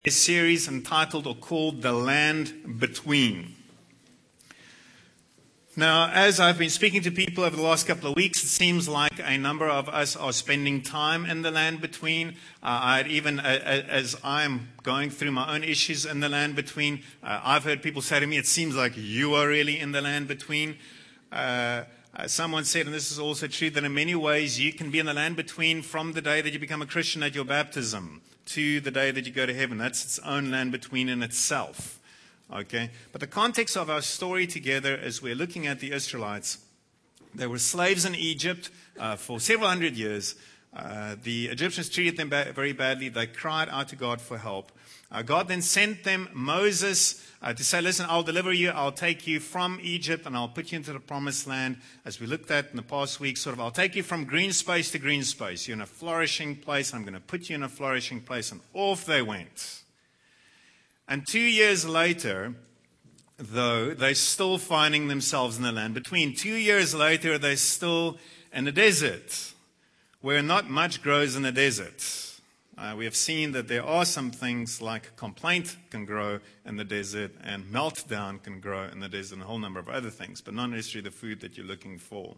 A series entitled or called The Land Between. Now, as I've been speaking to people over the last couple of weeks, it seems like a number of us are spending time in the land between. As I'm going through my own issues in the land between, I've heard people say to me, it seems like you are really in the land between. Someone said, and this is also true, that in many ways you can be in the land between from the day that you become a Christian at your baptism to the day that you go to heaven. That's its own land between in itself. Okay? But the context of our story together is we're looking at the Israelites. They were slaves in Egypt for several hundred years. The Egyptians treated them very badly. They cried out to God for help. God then sent them Moses to say, listen, I'll deliver you. I'll take you from Egypt and I'll put you into the promised land. As we looked at in the past week, I'll take you from green space to green space. You're in a flourishing place. I'm going to put you in a flourishing place. And off they went. And 2 years later, though, they're still finding themselves in the land between. 2 years later, they're still in the desert, where not much grows in the desert. We have seen that there are some things like complaint can grow in the desert and meltdown can grow in the desert and a whole number of other things, but not necessarily the food that you're looking for.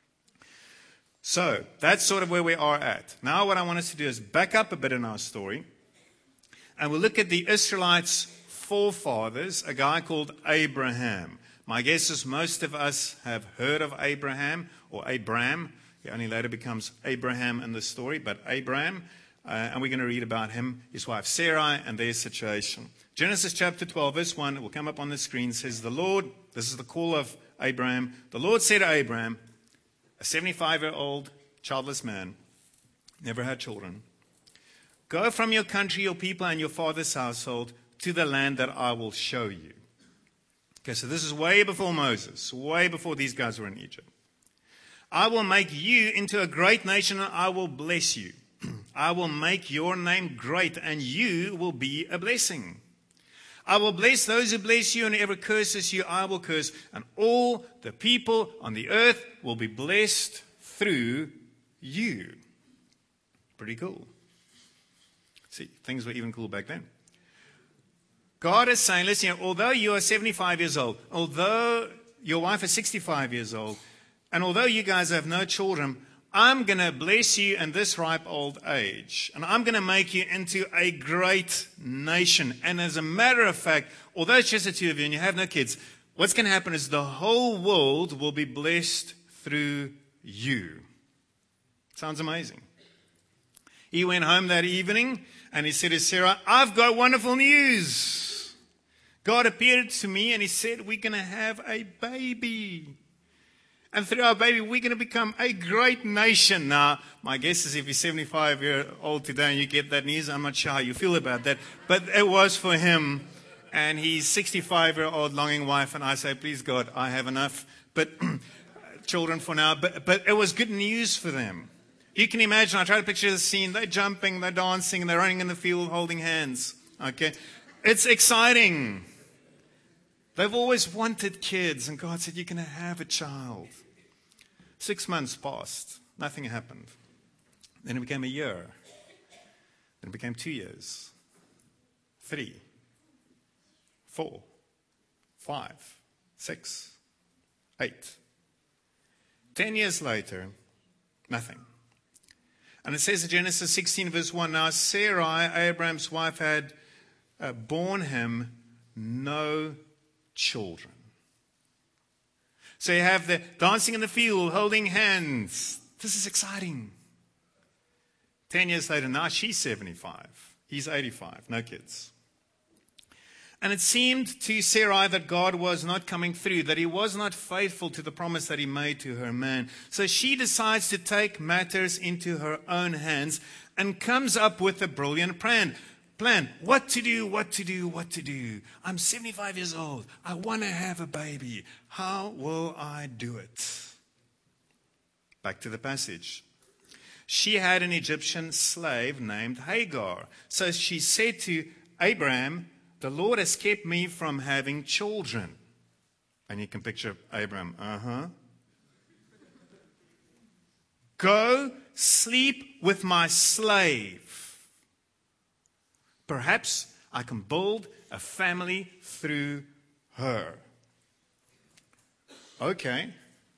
So that's sort of where we are at. Now what I want us to do is back up a bit in our story and we'll look at the Israelites' forefathers, a guy called Abraham. My guess is most of us have heard of Abraham or Abram. He only later becomes Abraham in the story, but Abram. And we're going to read about him, his wife Sarai, and their situation. Genesis chapter 12, verse 1, it will come up on the screen, says, the Lord, this is the call of Abraham, the Lord said to Abraham, a 75-year-old childless man, never had children, go from your country, your people, and your father's household to the land that I will show you. Okay, so this is way before Moses, way before these guys were in Egypt. I will make you into a great nation, and I will bless you. I will make your name great, and you will be a blessing. I will bless those who bless you, and whoever curses you, I will curse. And all the people on the earth will be blessed through you. Pretty cool. See, things were even cool back then. God is saying, listen, although you are 75 years old, although your wife is 65 years old, and although you guys have no children, I'm going to bless you in this ripe old age. And I'm going to make you into a great nation. And as a matter of fact, although it's just the two of you and you have no kids, what's going to happen is the whole world will be blessed through you. Sounds amazing. He went home that evening and he said to Sarah, I've got wonderful news. God appeared to me and he said, we're going to have a baby. And through our baby, we're going to become a great nation. Now, my guess is if you're 75 years old today and you get that news, I'm not sure how you feel about that. But it was for him and his 65-year-old longing wife. And I say, please, God, I have enough but children for now. But it was good news for them. You can imagine, I try to picture the scene. They're jumping, they're dancing, they're running in the field holding hands. Okay, it's exciting. They've always wanted kids, and God said, you're going to have a child. 6 months passed. Nothing happened. Then it became a year. Then it became 2 years. 3, 4, 5, 6, 8. 10 years later, nothing. And it says in Genesis 16, verse 1, now Sarai, Abraham's wife, had borne him no children. So you have the dancing in the field, holding hands. This is exciting. 10 years later, now she's 75. He's 85. No kids. And it seemed to Sarai that God was not coming through, that he was not faithful to the promise that he made to her man. So she decides to take matters into her own hands and comes up with a brilliant plan. What to do. I'm 75 years old. I want to have a baby. How will I do it? Back to the passage. She had an Egyptian slave named Hagar. So she said to Abraham, the Lord has kept me from having children. And you can picture Abraham. Go sleep with my slave. Perhaps I can build a family through her. Okay.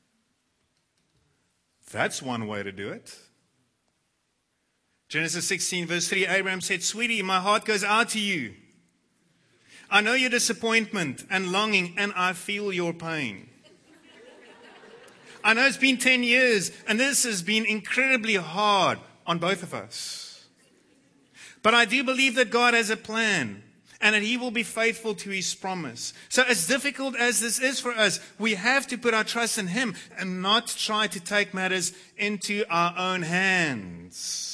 That's one way to do it. Genesis 16 verse 3, Abraham said, "Sweetie, my heart goes out to you. I know your disappointment and longing, and I feel your pain. I know it's been 10 years, and this has been incredibly hard on both of us. But I do believe that God has a plan, and that He will be faithful to His promise. So as difficult as this is for us, we have to put our trust in Him and not try to take matters into our own hands."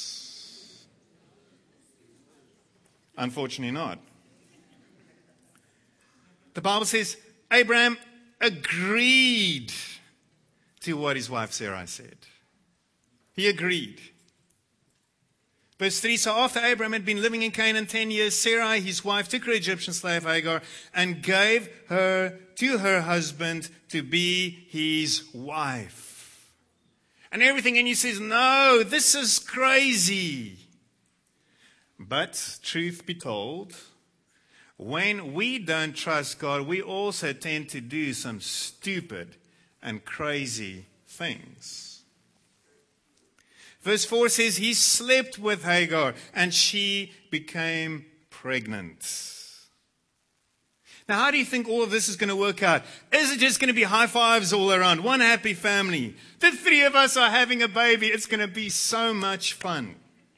Unfortunately not. The Bible says Abraham agreed to what his wife Sarai said. He agreed. Verse 3, so after Abraham had been living in Canaan 10 years, Sarai, his wife, took her Egyptian slave Hagar and gave her to her husband to be his wife. And everything in you says, no, this is crazy. But truth be told, when we don't trust God, we also tend to do some stupid and crazy things. Verse 4 says, he slept with Hagar and she became pregnant. Now, how do you think all of this is going to work out? Is it just going to be high fives all around? One happy family. The three of us are having a baby. It's going to be so much fun.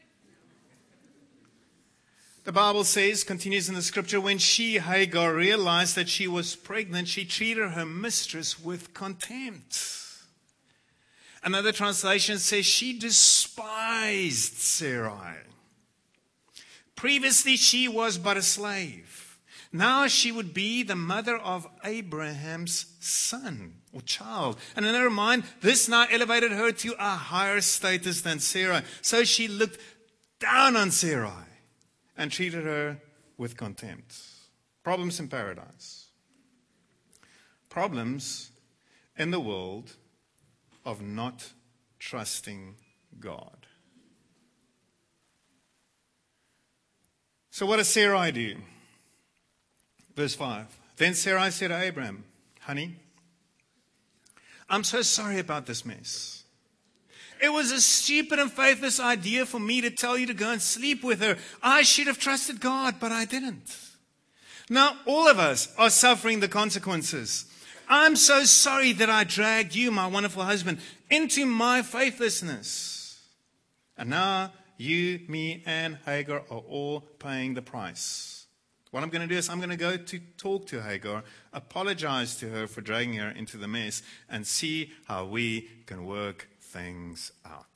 The Bible says, continues in the scripture, when she, Hagar, realized that she was pregnant, she treated her mistress with contempt. Another translation says she despised Sarai. Previously, she was but a slave. Now she would be the mother of Abraham's son or child. And never mind, this now elevated her to a higher status than Sarai. So she looked down on Sarai and treated her with contempt. Problems in paradise. Problems in the world of not trusting God. So what does Sarai do? Verse 5. Then Sarai said to Abraham, honey, I'm so sorry about this mess. It was a stupid and faithless idea for me to tell you to go and sleep with her. I should have trusted God, but I didn't. Now, all of us are suffering the consequences. I'm so sorry that I dragged you, my wonderful husband, into my faithlessness. And now you, me, and Hagar are all paying the price. What I'm going to do is I'm going to go to talk to Hagar, apologize to her for dragging her into the mess, and see how we can work things out.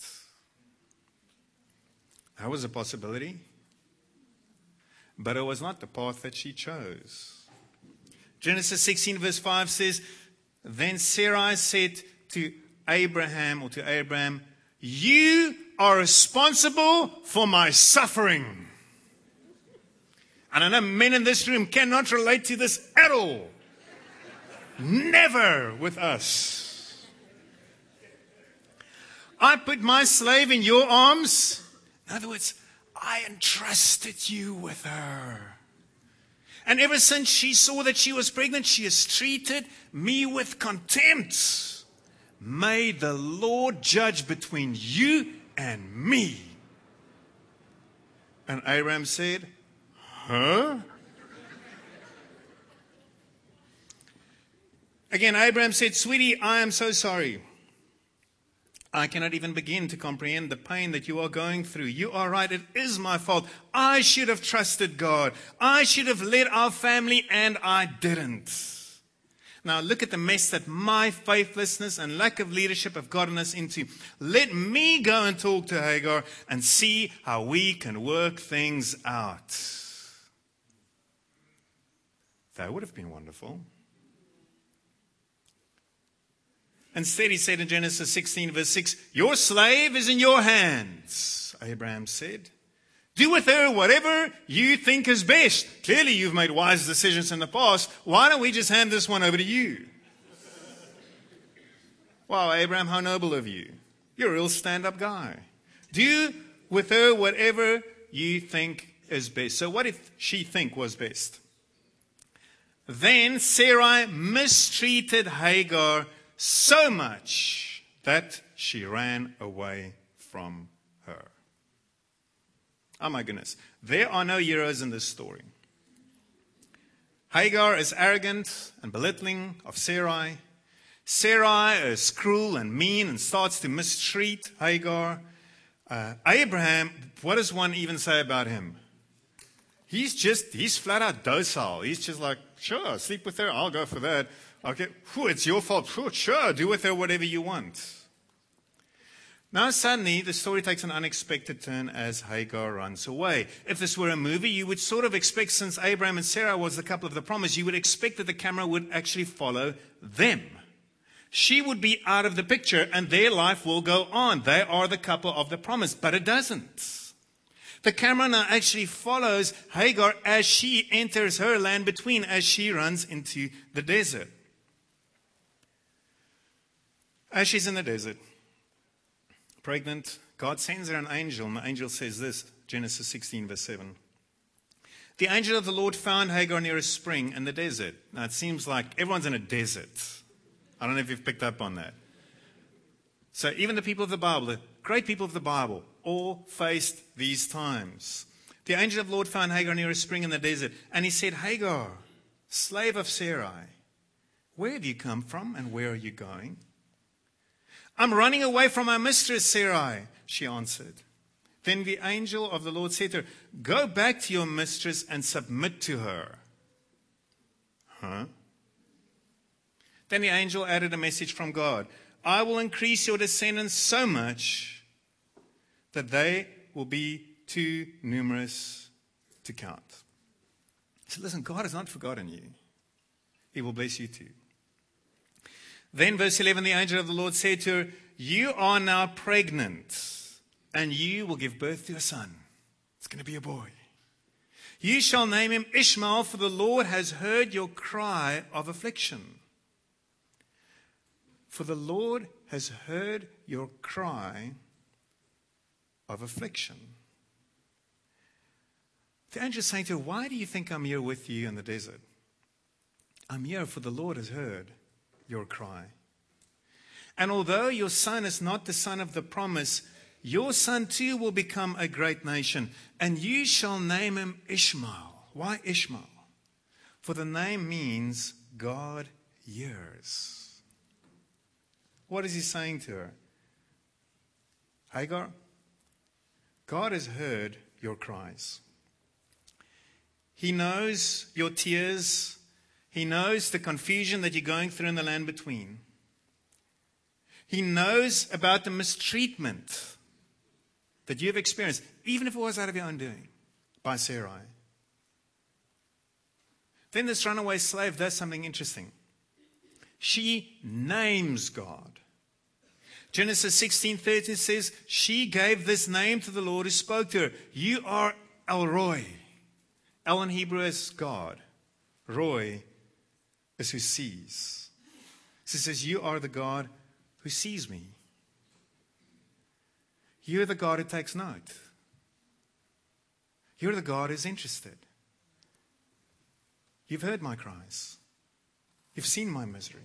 That was a possibility, but it was not the path that she chose. Genesis 16 verse 5 says, then Sarai said to Abraham, you are responsible for my suffering. And I know men in this room cannot relate to this at all. Never with us. I put my slave in your arms. In other words, I entrusted you with her. And ever since she saw that she was pregnant, she has treated me with contempt. May the Lord judge between you and me. And Abraham said, huh? Again, Abraham said, sweetie, I am so sorry. I cannot even begin to comprehend the pain that you are going through. You are right. It is my fault. I should have trusted God. I should have led our family, and I didn't. Now look at the mess that my faithlessness and lack of leadership have gotten us into. Let me go and talk to Hagar and see how we can work things out. That would have been wonderful. Instead, he said in Genesis 16, verse 6, your slave is in your hands, Abraham said. Do with her whatever you think is best. Clearly, you've made wise decisions in the past. Why don't we just hand this one over to you? Wow, Abraham, how noble of you. You're a real stand-up guy. Do with her whatever you think is best. So what did she think was best? Then Sarai mistreated Hagar so much that she ran away from her. Oh my goodness. There are no heroes in this story. Hagar is arrogant and belittling of Sarai. Sarai is cruel and mean and starts to mistreat Hagar. Abraham, what does one even say about him? He's flat out docile. He's just like, sure, sleep with her, I'll go for that. Okay, it's your fault. Sure, do with her whatever you want. Now suddenly, the story takes an unexpected turn as Hagar runs away. If this were a movie, you would sort of expect, since Abraham and Sarah was the couple of the promise, you would expect that the camera would actually follow them. She would be out of the picture and their life will go on. They are the couple of the promise, but it doesn't. The camera now actually follows Hagar as she enters her land between, as she runs into the desert. As she's in the desert, pregnant, God sends her an angel, and the angel says this, Genesis 16, verse 7. The angel of the Lord found Hagar near a spring in the desert. Now it seems like everyone's in a desert. I don't know if you've picked up on that. So even the people of the Bible, the great people of the Bible, all faced these times. The angel of the Lord found Hagar near a spring in the desert, and he said, Hagar, slave of Sarai, where have you come from and where are you going? I'm running away from my mistress Sarai, she answered. Then the angel of the Lord said to her, go back to your mistress and submit to her. Huh? Then the angel added a message from God. I will increase your descendants so much that they will be too numerous to count. So listen, God has not forgotten you. He will bless you too. Then verse 11, the angel of the Lord said to her, you are now pregnant, and you will give birth to a son. It's going to be a boy. You shall name him Ishmael, for the Lord has heard your cry of affliction. For the Lord has heard your cry of affliction. The angel is saying to her, why do you think I'm here with you in the desert? I'm here for the Lord has heard your cry. And although your son is not the son of the promise, your son too will become a great nation, and you shall name him Ishmael. Why Ishmael? For the name means God hears. What is he saying to her? Hagar, God has heard your cries. He knows your tears. He knows the confusion that you're going through in the land between. He knows about the mistreatment that you've experienced, even if it was out of your own doing, by Sarai. Then this runaway slave does something interesting. She names God. Genesis 16:13 says, she gave this name to the Lord who spoke to her. You are El Roi. El in Hebrew is God. Roy is who sees. She says, you are the God who sees me. You're the God who takes note. You're the God who's interested. You've heard my cries. You've seen my misery.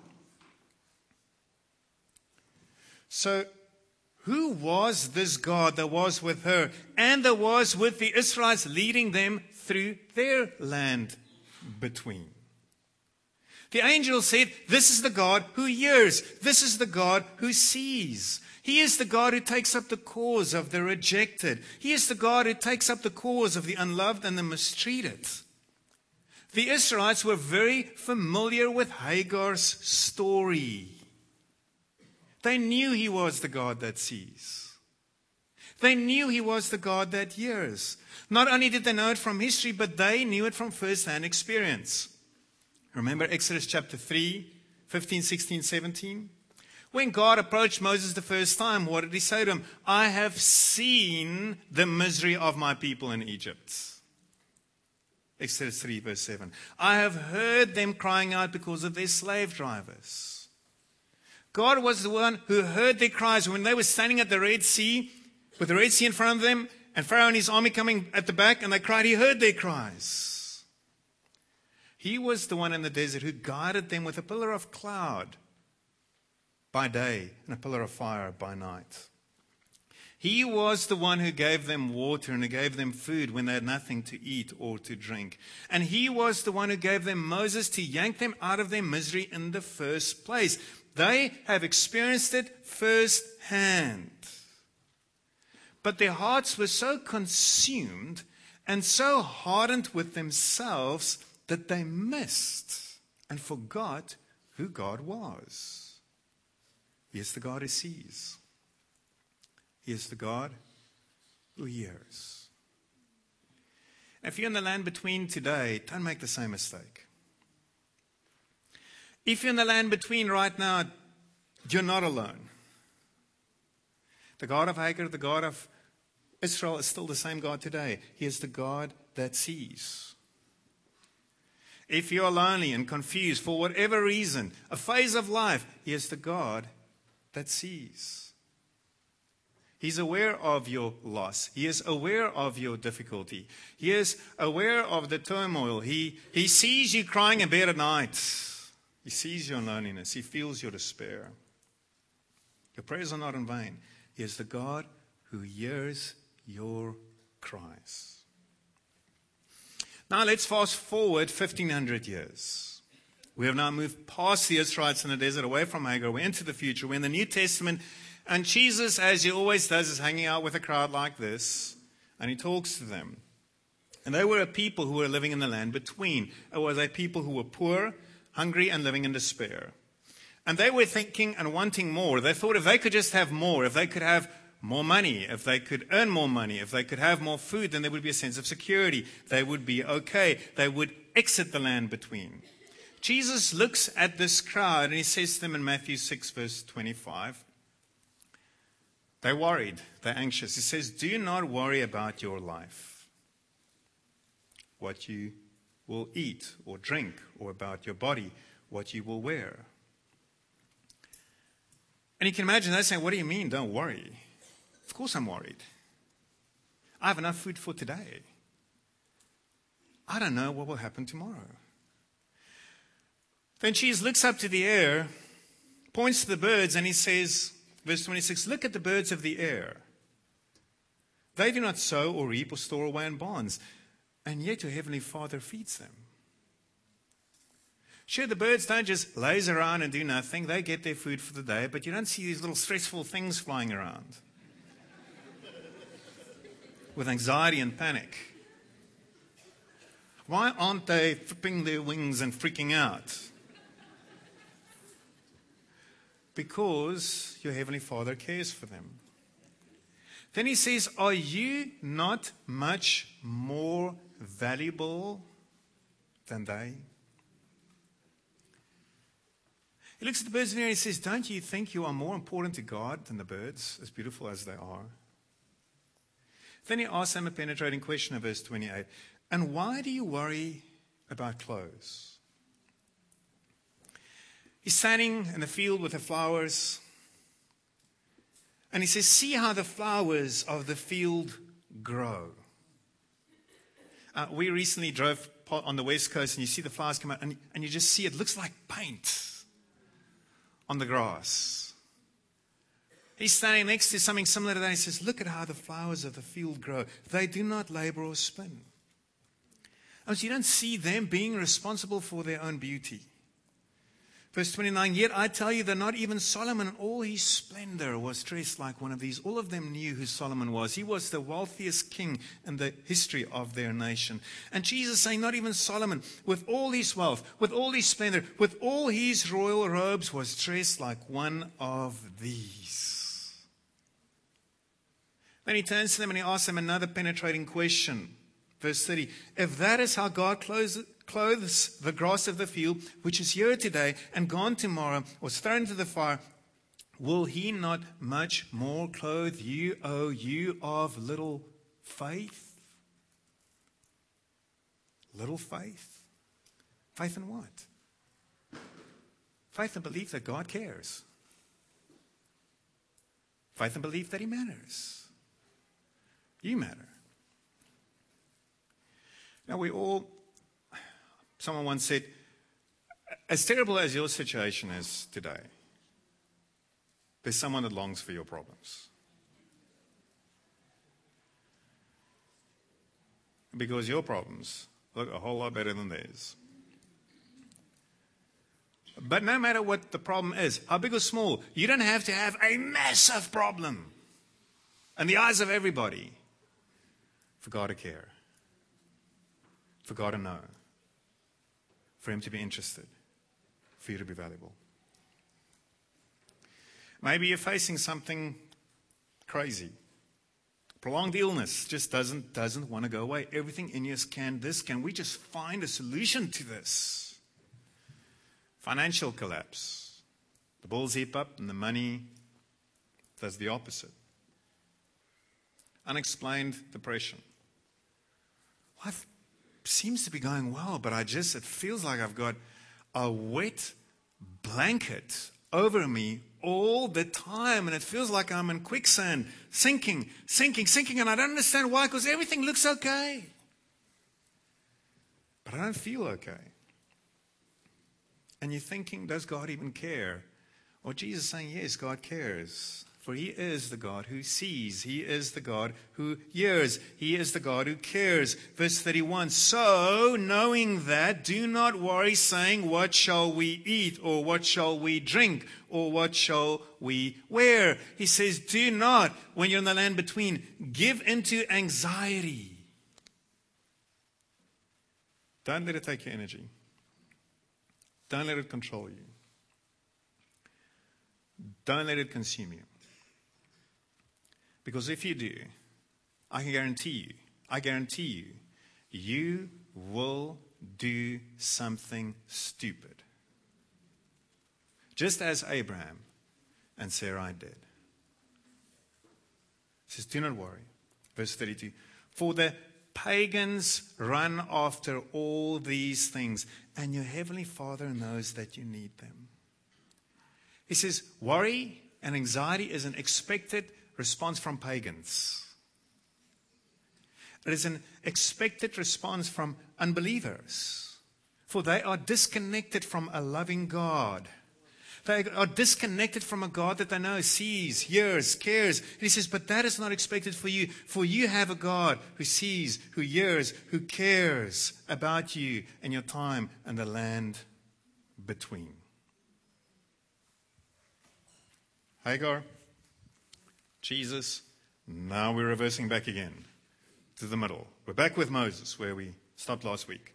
So, who was this God that was with her and that was with the Israelites, leading them through their land between? The angel said, this is the God who hears. This is the God who sees. He is the God who takes up the cause of the rejected. He is the God who takes up the cause of the unloved and the mistreated. The Israelites were very familiar with Hagar's story. They knew he was the God that sees. They knew he was the God that hears. Not only did they know it from history, but they knew it from first-hand experience. Remember Exodus chapter 3, 15, 16, 17? When God approached Moses the first time, what did he say to him? I have seen the misery of my people in Egypt. Exodus 3, verse 7. I have heard them crying out because of their slave drivers. God was the one who heard their cries when they were standing at the Red Sea, with the Red Sea in front of them, And Pharaoh and his army coming at the back, and they cried. He heard their cries. He was the one in the desert who guided them with a pillar of cloud by day and a pillar of fire by night. He was the one who gave them water and who gave them food when they had nothing to eat or to drink. And he was the one who gave them Moses to yank them out of their misery in the first place. They have experienced it firsthand. But their hearts were so consumed and so hardened with themselves that they missed and forgot who God was. He is the God who sees. He is the God who hears. If you're in the land between today, don't make the same mistake. If you're in the land between right now, you're not alone. The God of Hagar, the God of Israel is still the same God today. He is the God that sees. If you're lonely and confused for whatever reason, a phase of life, He is the God that sees. He's aware of your loss. He is aware of your difficulty. He is aware of the turmoil. He sees you crying in bed at night. He sees your loneliness. He feels your despair. Your prayers are not in vain. He is the God who hears your cries. Now let's fast forward 1,500 years. We have now moved past the Israelites in the desert, away from Hagar. We're into the future. We're in the New Testament. And Jesus, as He always does, is hanging out with a crowd like this. And He talks to them. And they were a people who were living in the land between. It was a people who were poor, hungry, and living in despair. And they were thinking and wanting more. They thought if they could just have more, if they could have more money, if they could earn more money, if they could have more food, then there would be a sense of security. They would be okay. They would exit the land between. Jesus looks at this crowd and He says to them in Matthew 6, verse 25, they're worried, they're anxious. He says, do not worry about your life, what you will eat or drink, or about your body, what you will wear. And you can imagine they're saying, what do you mean, don't worry? Of course I'm worried. I have enough food for today. I don't know what will happen tomorrow. Then Jesus looks up to the air, points to the birds, and He says, verse 26, look at the birds of the air. They do not sow or reap or store away in barns, and yet your heavenly Father feeds them. Sure, the birds don't just laze around and do nothing. They get their food for the day, but you don't see these little stressful things flying around with anxiety and panic. Why aren't they flipping their wings and freaking out? Because your Heavenly Father cares for them. Then He says, are you not much more valuable than they? He looks at the birds in the air and He says, don't you think you are more important to God than the birds, as beautiful as they are? Then He asks them a penetrating question in verse 28. And why do you worry about clothes? He's standing in the field with the flowers. And He says, see how the flowers of the field grow. We recently drove on the West Coast and you see the flowers come out and you just see it looks like paint on the grass. He's standing next to something similar to that. He says, look at how the flowers of the field grow. They do not labor or spin. So you don't see them being responsible for their own beauty. Verse 29, yet I tell you that not even Solomon in all his splendor was dressed like one of these. All of them knew who Solomon was. He was the wealthiest king in the history of their nation. And Jesus saying, not even Solomon, with all his wealth, with all his splendor, with all his royal robes, was dressed like one of these. Then He turns to them and He asks them another penetrating question. Verse 30, if that is how God clothes the grass of the field, which is here today and gone tomorrow, or thrown into the fire, will He not much more clothe you, O you of little faith? Little faith? Faith in what? Faith and belief that God cares. Faith and belief that He matters. You matter. Now someone once said, as terrible as your situation is today, there's someone that longs for your problems. Because your problems look a whole lot better than theirs. But no matter what the problem is, how big or small, you don't have to have a massive problem in the eyes of everybody for God to care, for God to know, for Him to be interested, for you to be valuable. Maybe you're facing something crazy. Prolonged illness just doesn't want to go away. Everything in you is can we just find a solution to this? Financial collapse. The bills heap up and the money does the opposite. Unexplained depression. Life seems to be going well, but it feels like I've got a wet blanket over me all the time, and it feels like I'm in quicksand, sinking, and I don't understand why, because everything looks okay. But I don't feel okay. And you're thinking, does God even care? Well, Jesus is saying, yes, God cares. For He is the God who sees. He is the God who hears. He is the God who cares. Verse 31, so knowing that, do not worry, saying, what shall we eat? Or what shall we drink? Or what shall we wear? He says, do not, when you're in the land between, give into anxiety. Don't let it take your energy. Don't let it control you. Don't let it consume you. Because if you do, I guarantee you, you will do something stupid. Just as Abraham and Sarai did. It says, do not worry. Verse 32. For the pagans run after all these things, and your heavenly Father knows that you need them. He says, worry and anxiety is an expected response from pagans. It is an expected response from unbelievers. For they are disconnected from a loving God. They are disconnected from a God that they know sees, hears, cares. And He says, but that is not expected for you. For you have a God who sees, who hears, who cares about you and your time and the land between. Hagar, Jesus, now we're reversing back again to the middle. We're back with Moses where we stopped last week.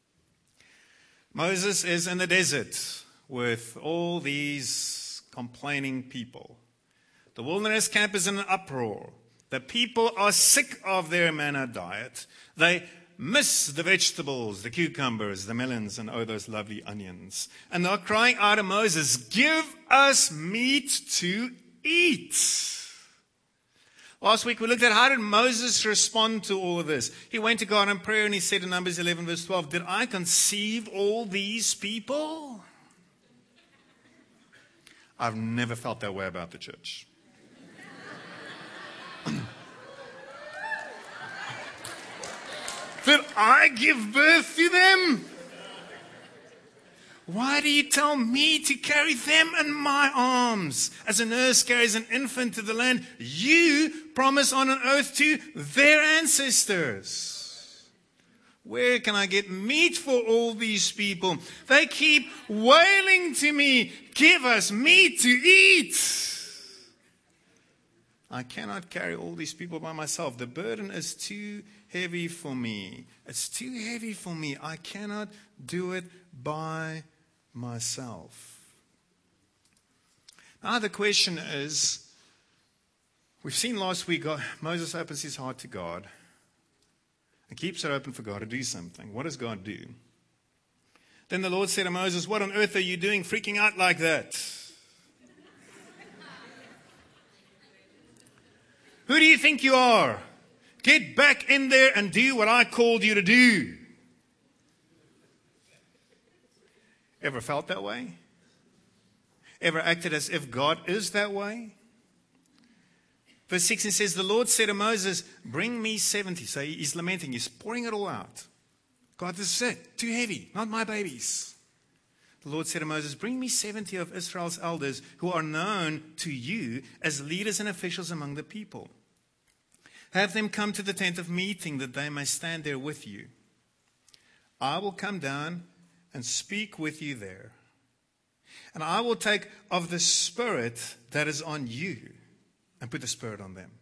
Moses is in the desert with all these complaining people. The wilderness camp is in an uproar. The people are sick of their manna diet. They miss the vegetables, the cucumbers, the melons, and those lovely onions. And they're crying out to Moses, give us meat to eat. Last week we looked at how did Moses respond to all of this. He went to God in prayer and he said in Numbers 11 verse 12, did I conceive all these people? I've never felt that way about the church. Did I give birth to them? Why do you tell me to carry them in my arms? As a nurse carries an infant to the land you promised on an oath to their ancestors. Where can I get meat for all these people? They keep wailing to me, give us meat to eat. I cannot carry all these people by myself. The burden is too heavy for me. It's too heavy for me. I cannot do it by myself. Now the question is, we've seen last week Moses opens his heart to God and keeps it open for God to do something. What does God do? Then the Lord said to Moses, what on earth are you doing freaking out like that? Who do you think you are? Get back in there and do what I called you to do. Ever felt that way? Ever acted as if God is that way? Verse 16 says, the Lord said to Moses, bring me 70. So he's lamenting, he's pouring it all out. God, this is it, too heavy, not my babies. The Lord said to Moses, bring me 70 of Israel's elders who are known to you as leaders and officials among the people. Have them come to the tent of meeting that they may stand there with you. I will come down and speak with you there. And I will take of the Spirit that is on you and put the Spirit on them.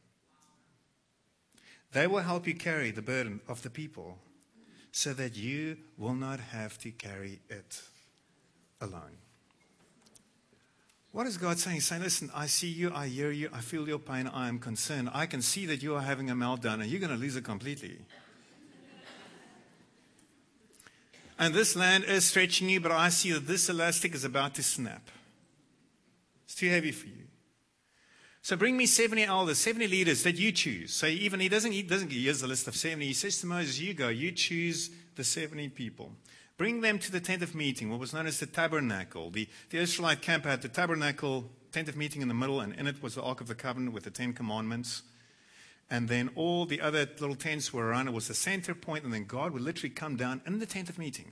They will help you carry the burden of the people so that you will not have to carry it alone. What is God saying? He's saying, listen, I see you, I hear you, I feel your pain, I am concerned. I can see that you are having a meltdown and you're going to lose it completely. And this land is stretching you, but I see that this elastic is about to snap. It's too heavy for you. So bring me 70 elders, 70 leaders that you choose. So even he doesn't here's the list of 70. He says to Moses, you go, you choose the 70 people. Bring them to the tent of meeting, what was known as the tabernacle. The Israelite camp had the tabernacle, tent of meeting in the middle, and in it was the Ark of the Covenant with the 10 Commandments. And then all the other little tents were around. It was the center point, and then God would literally come down in the tent of meeting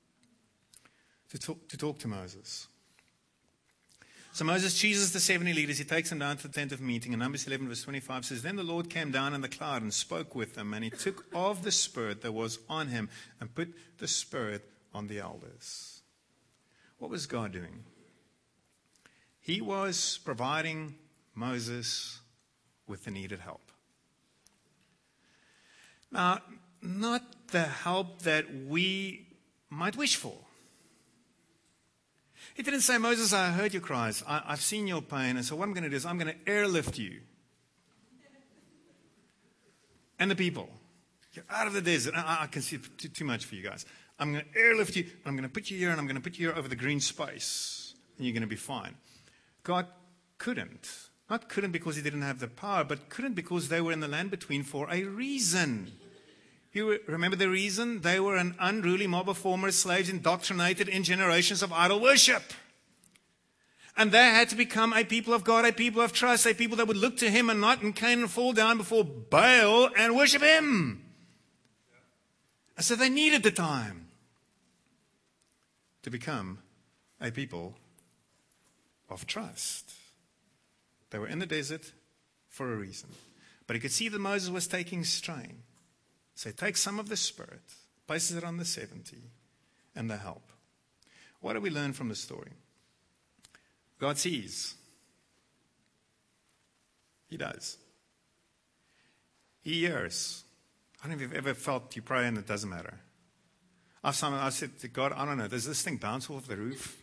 to talk to Moses. So Moses chooses the 70 leaders. He takes them down to the tent of meeting. And Numbers 11 verse 25 says, then the Lord came down in the cloud and spoke with them. And he took of the Spirit that was on him and put the Spirit on the elders. What was God doing? He was providing Moses with the needed help. Now, not the help that we might wish for. He didn't say, Moses, I heard your cries. I've seen your pain. And so what I'm going to do is I'm going to airlift you and the people. You're out of the desert. I can see too much for you guys. I'm going to airlift you. And I'm going to put you here. And I'm going to put you here over the green space. And you're going to be fine. God couldn't. Not couldn't because he didn't have the power, but couldn't because they were in the land between for a reason. You remember the reason? They were an unruly mob of former slaves indoctrinated in generations of idol worship. And they had to become a people of God, a people of trust, a people that would look to him and not in Canaan and fall down before Baal and worship him. And so they needed the time to become a people of trust. They were in the desert for a reason. But he could see that Moses was taking strain. So he takes some of the Spirit, places it on the 70, and the help. What do we learn from the story? God sees. He does. He hears. I don't know if you've ever felt you pray and it doesn't matter. I've said to God, I don't know, does this thing bounce off the roof?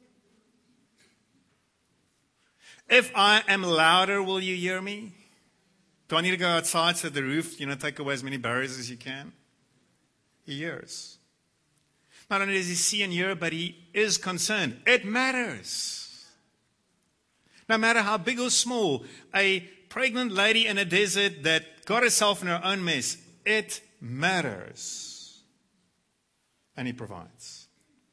If I am louder, will you hear me? Do I need to go outside so the roof, take away as many barriers as you can? He hears. Not only does he see and hear, but he is concerned. It matters. No matter how big or small, a pregnant lady in a desert that got herself in her own mess, it matters. And he provides.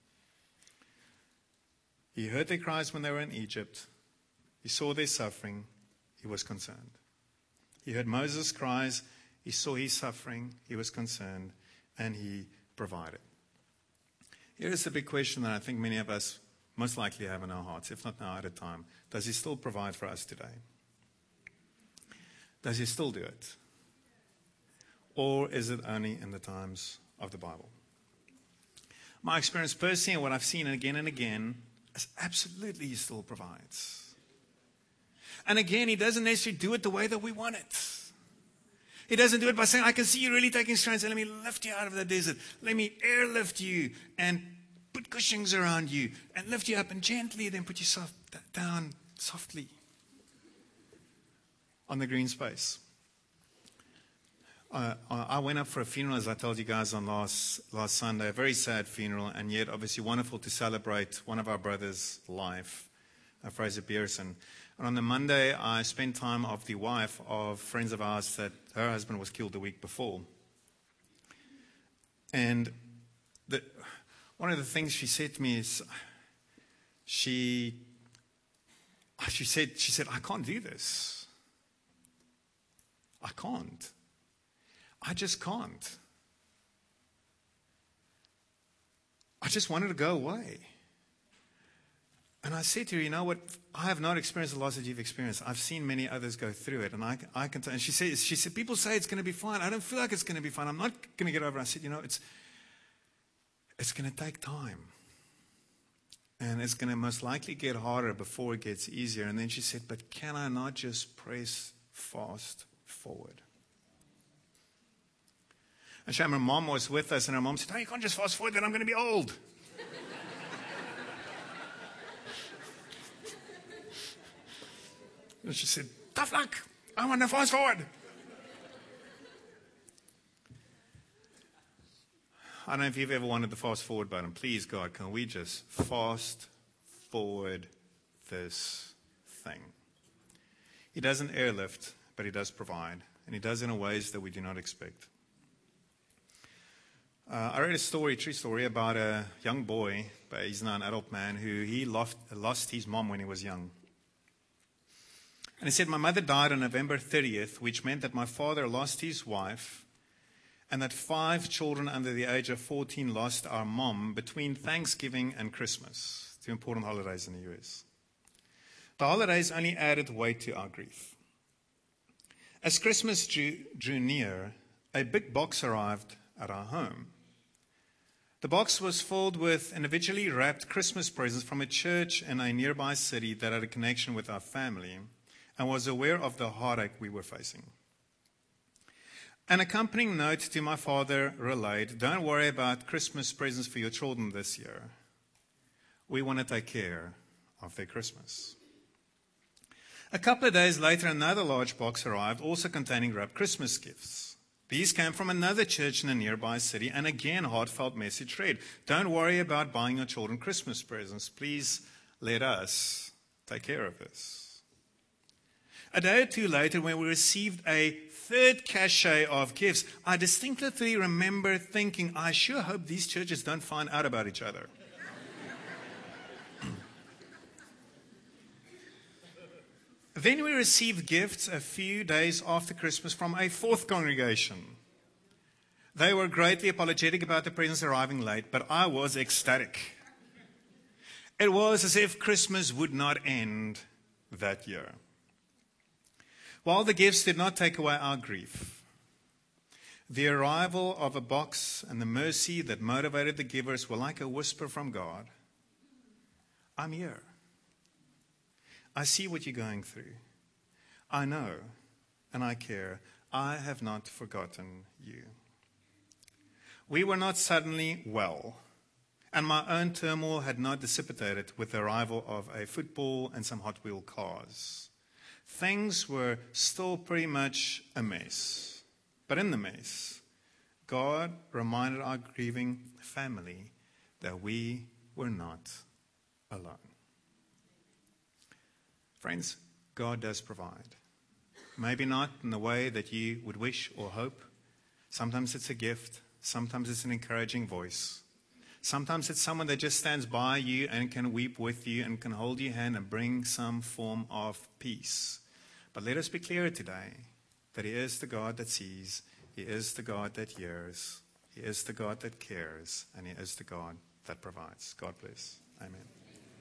He heard their cries when they were in Egypt. He saw their suffering. He was concerned. He heard Moses' cries. He saw his suffering. He was concerned. And he provided. Here is the big question that I think many of us most likely have in our hearts, if not now at a time. Does he still provide for us today? Does he still do it? Or is it only in the times of the Bible? My experience personally and what I've seen again and again is absolutely he still provides. And again, he doesn't necessarily do it the way that we want it. He doesn't do it by saying, I can see you really taking strain, so let me lift you out of the desert. Let me airlift you and put cushions around you and lift you up and gently then put yourself down softly on the green space. I went up for a funeral, as I told you guys on last Sunday, a very sad funeral, and yet obviously wonderful to celebrate one of our brothers' life, Fraser Pearson. And on the Monday, I spent time with the wife of friends of ours that her husband was killed the week before. And one of the things she said to me is, she said, I can't do this. I can't. I just can't. I just wanted to go away. And I said to her, you know what? I have not experienced the loss that you've experienced. I've seen many others go through it. And I can tell. And she said, people say it's going to be fine. I don't feel like it's going to be fine. I'm not going to get over it. I said, you know, it's going to take time. And it's going to most likely get harder before it gets easier. And then she said, but can I not just press fast forward? And her mom was with us, and her mom said, no, you can't just fast forward, then I'm going to be old. And she said, tough luck. I want to fast forward. I don't know if you've ever wanted the fast forward button. Please, God, can we just fast forward this thing? He doesn't airlift, but he does provide. And he does in ways that we do not expect. I read a story, true story, about a young boy, but he's now an adult man, who he lost his mom when he was young. And he said, my mother died on November 30th, which meant that my father lost his wife, and that 5 children under the age of 14 lost our mom between Thanksgiving and Christmas, 2 important holidays in the U.S. The holidays only added weight to our grief. As Christmas drew near, a big box arrived at our home. The box was filled with individually wrapped Christmas presents from a church in a nearby city that had a connection with our family and was aware of the heartache we were facing. An accompanying note to my father relayed, don't worry about Christmas presents for your children this year. We want to take care of their Christmas. A couple of days later, another large box arrived, also containing wrapped Christmas gifts. These came from another church in a nearby city, and again, heartfelt message read, don't worry about buying your children Christmas presents. Please let us take care of this. A day or two later, when we received a third cachet of gifts, I distinctly remember thinking, I sure hope these churches don't find out about each other. Then we received gifts a few days after Christmas from a fourth congregation. They were greatly apologetic about the presents arriving late, but I was ecstatic. It was as if Christmas would not end that year. While the gifts did not take away our grief, the arrival of a box and the mercy that motivated the givers were like a whisper from God. I'm here. I see what you're going through. I know and I care. I have not forgotten you. We were not suddenly well, and my own turmoil had not dissipated with the arrival of a football and some Hot Wheel cars. Things were still pretty much a mess. But in the mess, God reminded our grieving family that we were not alone. Friends, God does provide. Maybe not in the way that you would wish or hope. Sometimes it's a gift. Sometimes it's an encouraging voice. Sometimes it's someone that just stands by you and can weep with you and can hold your hand and bring some form of peace. But let us be clear today that He is the God that sees. He is the God that hears. He is the God that cares. And He is the God that provides. God bless. Amen.